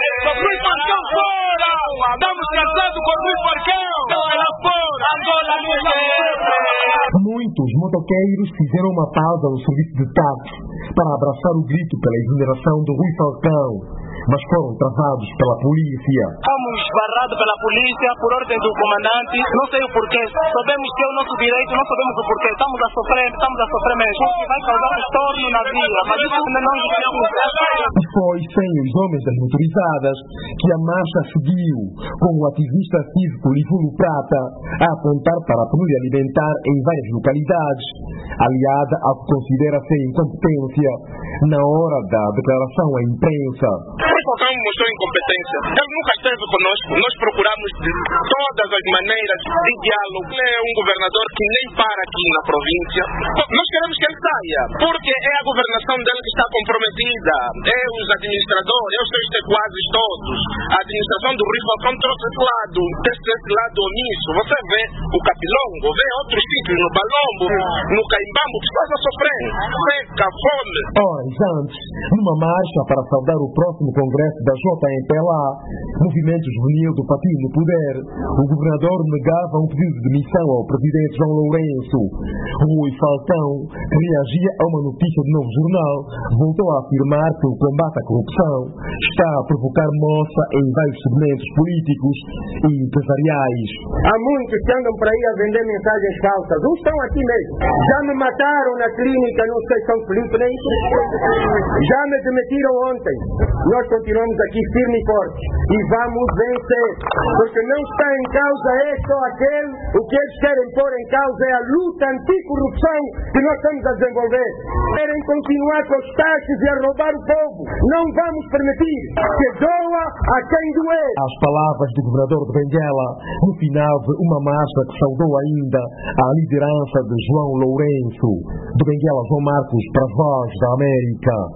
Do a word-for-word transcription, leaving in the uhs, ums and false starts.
Rui Falcão fora! Estamos cansados com Rui Falcão! Lá fora! Angola não quer! Muitos motoqueiros fizeram uma pausa no serviço de táxi para abraçar o grito pela exoneração de Rui Falcão, mas foram travados pela polícia. Fomos barrados pela polícia por ordem do comandante. Não sei o porquê. Sabemos que é o nosso direito, não sabemos o porquê. Estamos a sofrer, estamos a sofrer mesmo. Porque vai causar um estorno na via. Mas isso ainda não E foi sem os homens das motorizadas que a marcha seguiu, com o ativista cívico Livulo Prata a apontar para a penúria alimentar em várias localidades, aliada ao que considera ser incompetência na hora da declaração à imprensa. Rui Falcão mostrou incompetência. Ele nunca esteve conosco. Nós procuramos de todas as maneiras de diálogo. Ele é um governador que nem para aqui na província. Nós queremos que ele saia, porque é a governação dele que está comprometida. É os administradores, é os seus sequazes todos. A administração do Rui Falcão trouxe esse lado, desse, esse lado omisso. Você vê o Capilongo, vê outros sítios, no Balombo, no Caimbambo, pessoas a sofrer. Seca, fome. Horas antes, numa marcha para saudar o próximo congresso da J M P L A, movimento juvenil do Partido no Poder, o governador negava um pedido de demissão ao presidente João Lourenço. Rui Falcão, que reagia a uma notícia do Novo Jornal, voltou a afirmar que o combate à corrupção está a provocar moça em vários segmentos políticos e empresariais. Há muitos que andam por aí a vender mensagens falsas. Uns estão aqui mesmo. Já me mataram na clínica, não sei São Felipe, nem já me demitiram ontem. Nós continuamos aqui firme e forte e vamos vencer, porque não está em causa este ou aquele. O que eles querem pôr em causa é a luta anticorrupção que nós estamos a desenvolver. Querem continuar com os taxas e a roubar o povo. Não vamos permitir que doa a quem doer. As palavras do governador de Benguela no final de uma marcha que saudou ainda a liderança de João Lourenço. De Benguela, João Marcos, para a Voz da América.